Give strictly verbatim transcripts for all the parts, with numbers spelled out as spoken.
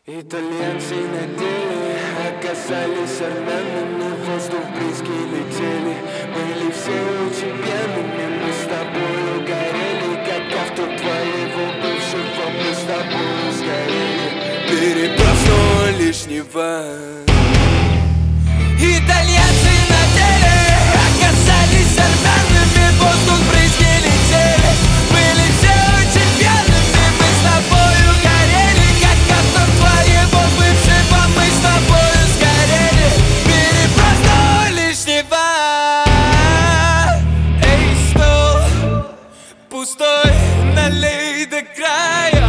Итальянцы на деле оказались армянами, в воздух брызги летели. Были все очень пьяными, мы с тобою горели, как авто твоего бывшего, мы с тобою сгорели. Перебрав лишнего. Итальянцы на деле оказались армянами, в воздух брызги летели. Были все очень пьяными, мы с тобою горели, как авто твоего бывшего, мы с тобою сгорели. Перебрав лишнего. Эй, стол пустой, налей до края.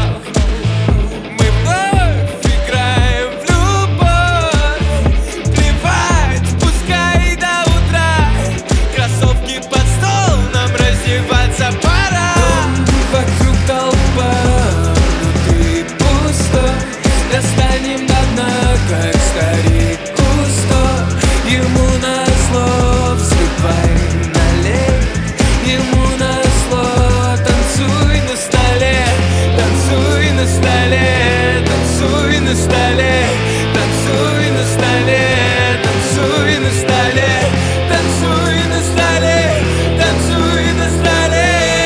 Достанем до дна, как старик Кусто. Ему назло взрывай, налей. Ему назло танцуй на столе, танцуй на столе, танцуй на столе, танцуй на столе, танцуй на столе, танцуй на столе, танцуй на столе.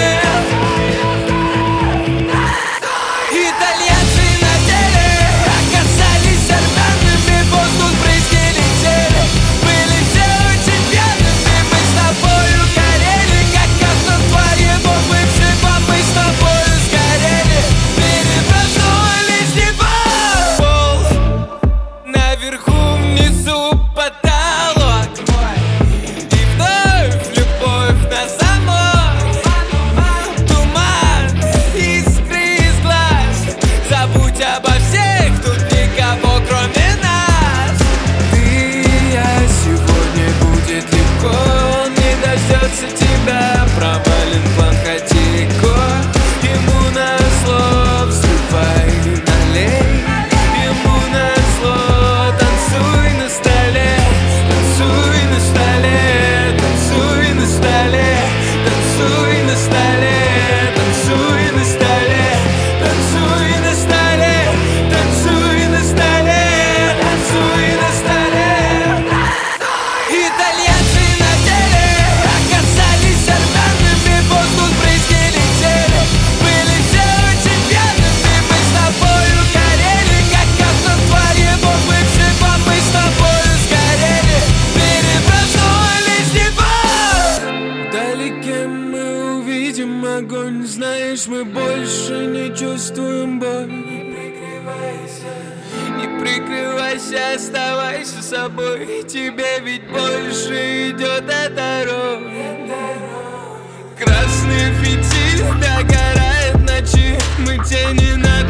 Итальянцы на деле оказались армянами, в воздух брызги летели. Были все очень пьяными, мы с тобою горели, как авто твоего бывшего, мы с тобою сгорели. Перебрав лишнего. Пол наверху, внизу потолок. И вновь любовь на замок. Туман, искры из глаз. Забудь обо всех, тут никого кроме нас. Ты и я, сегодня будет легко. Он не дождется тебя, провален план Хатико. Ему назло взрывай, налей. Ему назло танцуй на столе, танцуй на столе, танцуй на столе, танцуй на столе, танцуй на столе, танцуй на столе, танцуй на столе, танцуй на столе. Итальянцы на деле оказались армянами, в воздух брызги летели. Были все очень пьяными, мы с тобою горели, как авто твоего бывшего, мы с тобою сгорели. Перебрав лишнего. Вдалеке мы увидим огонь, знаешь, мы больше не чувствуем боль. Не прикрывайся, не прикрывайся, оставайся собой. Тебе ведь больше идет эта роль. Красный фитиль догорает в ночи, мы тени над